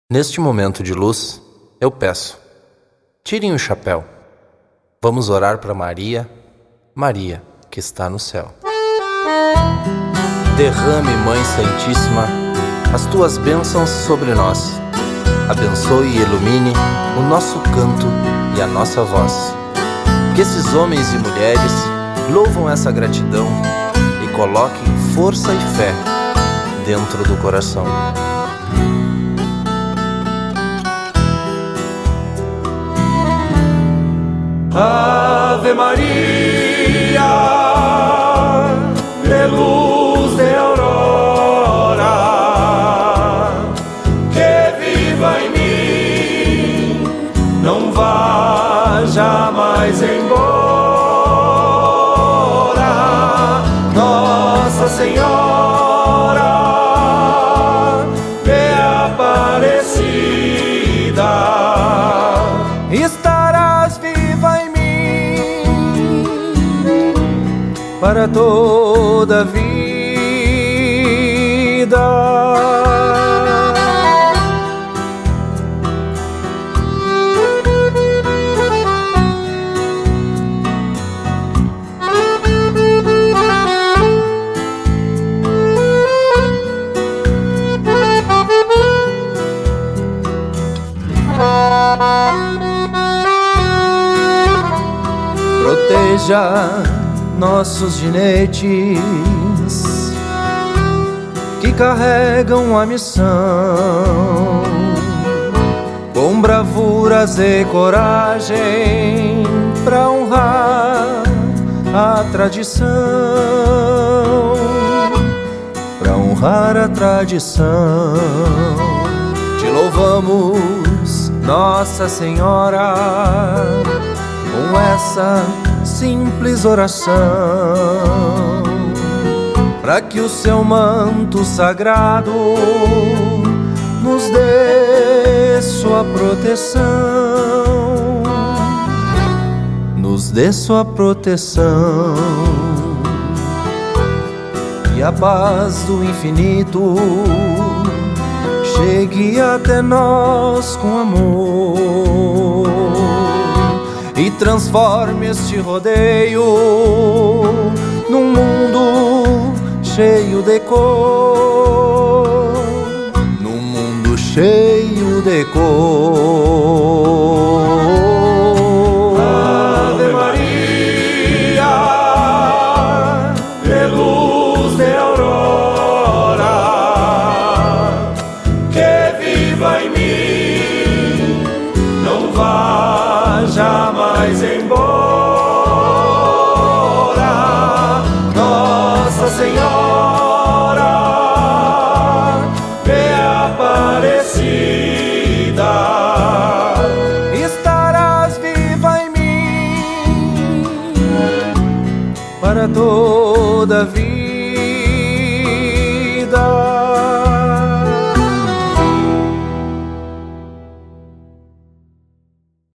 Neste momento de luz, eu peço, tirem o chapéu. Vamos orar para Maria, Maria que está no céu. Derrame, Mãe Santíssima, as tuas bênçãos sobre nós. Abençoe e ilumine o nosso canto e a nossa voz. Que esses homens e mulheres louvam essa gratidão e coloquem força e fé dentro do coração. Ave Maria, de luz de aurora, que viva em mim, não vá jamais embora. Nossa Senhora, de Aparecida, estarás viva em mim para toda a vida. Proteja nossos ginetes que carregam a missão com bravuras e coragem pra honrar a tradição, pra honrar a tradição. Te louvamos, Nossa Senhora, com essa simples oração, para que o seu manto sagrado nos dê sua proteção, nos dê sua proteção, e a paz do infinito chegue até nós com amor e transforme este rodeio num mundo cheio de cor, num mundo cheio de cor. Ave Maria, de luz de aurora, que viva em mim, não vá jamais embora. Nossa Senhora, de Aparecida, estarás viva em mim para toda a vida.